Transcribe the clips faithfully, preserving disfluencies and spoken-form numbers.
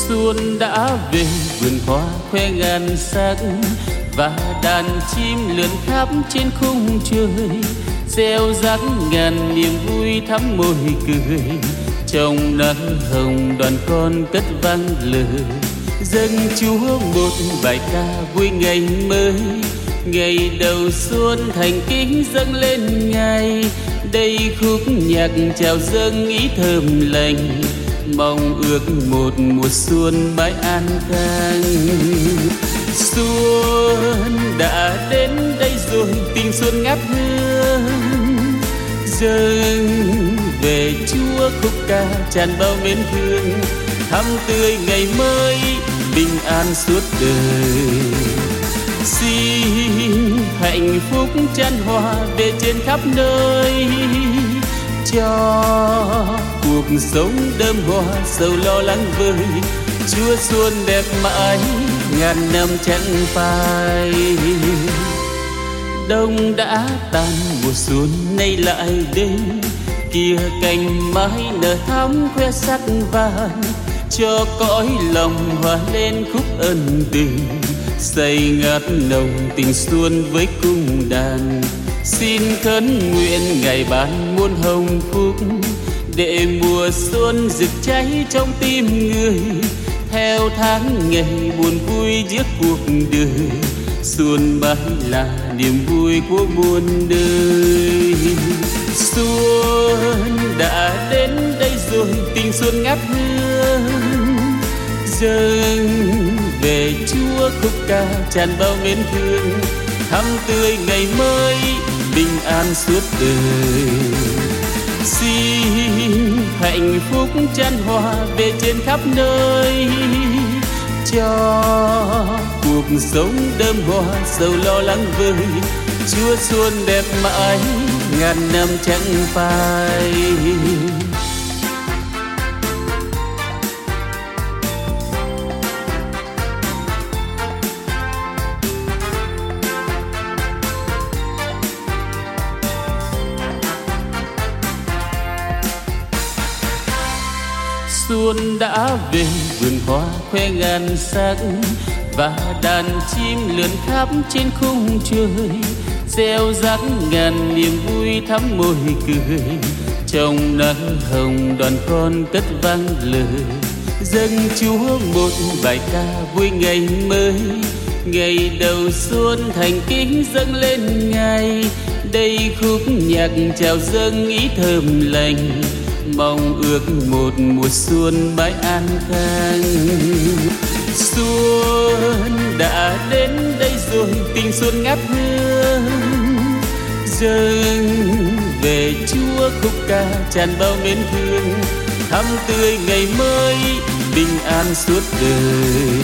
Xuân đã về vườn hoa khoe ngàn sắc, và đàn chim lượn khắp trên khung trời, gieo rắc ngàn niềm vui thắm môi cười. Trong nắng hồng đoàn con cất vang lời, dâng Chúa một bài ca vui ngày mới. Ngày đầu xuân thành kính dâng lên Ngài, đây khúc nhạc chào dâng ý thơm lành, mong ước một mùa xuân mãi an khang. Xuân đã đến đây rồi, tình xuân ngát hương, dâng về Chúa khúc ca tràn bao mến thương, thắm tươi ngày mới bình an suốt đời. Xin hạnh phúc chan hòa về trên khắp nơi, cho cuộc sống đơm hoa sầu lo lắng vơi. Chúa xuân đẹp mãi ngàn năm chẳng phai. Đông đã tàn mùa xuân nay lại đến, kia cành mai nở thắm khoe sắc vàng, cho cõi lòng hòa lên khúc ân tình, say ngát nồng tình xuân với cung đàn. Xin khấn nguyện Ngài ban muôn hồng phúc, để mùa xuân rực cháy trong tim người, theo tháng ngày buồn vui giữa cuộc đời. Xuân mãi là niềm vui của muôn đời. Xuân đã đến đây rồi, tình xuân ngát hương, dâng về Chúa khúc ca tràn bao mến thương, thắm tươi ngày mới bình an suốt đời. Xin hạnh phúc chan hòa về trên khắp nơi, cho cuộc sống đơm hoa sầu lo lắng vơi. Chúa xuân đẹp mãi ngàn năm chẳng phai. Xuân đã về vườn hoa khoe ngàn sắc, và đàn chim lượn khắp trên khung trời, gieo rắc ngàn niềm vui thắm môi cười. Trong nắng hồng đoàn con cất vang lời, dâng Chúa một bài ca vui ngày mới. Ngày đầu xuân thành kính dâng lên Ngài, đây khúc nhạc chào dâng ý thơm lành, mong ước một mùa xuân mãi an khang. Xuân đã đến đây rồi, tình xuân ngát hương, dâng về Chúa khúc ca tràn bao mến thương, thắm tươi ngày mới bình an suốt đời.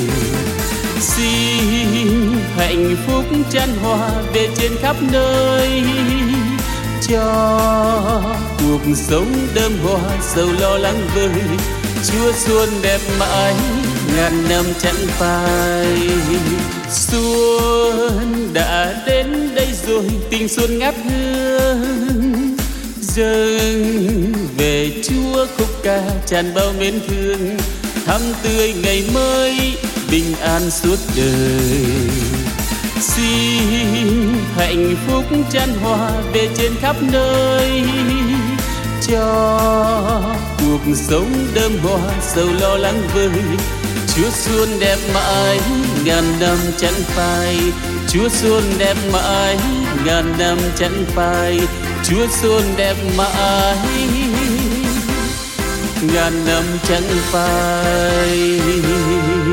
Xin hạnh phúc chan hòa về trên khắp nơi, cho cuộc sống đơm hoa sầu lo lắng vơi. Chúa xuân đẹp mãi ngàn năm chẳng phai. Xuân đã đến đây rồi, tình xuân ngát hương, dâng về Chúa khúc ca tràn bao mến thương, thắm tươi ngày mới bình an suốt đời. Xin hạnh phúc chan hòa về trên khắp nơi, cho cuộc sống đơm hoa sầu lo lắng vơi. Chúa xuân đẹp mãi ngàn năm chẳng phai. Chúa xuân đẹp mãi ngàn năm chẳng phai. Chúa xuân đẹp mãi ngàn năm chẳng phai.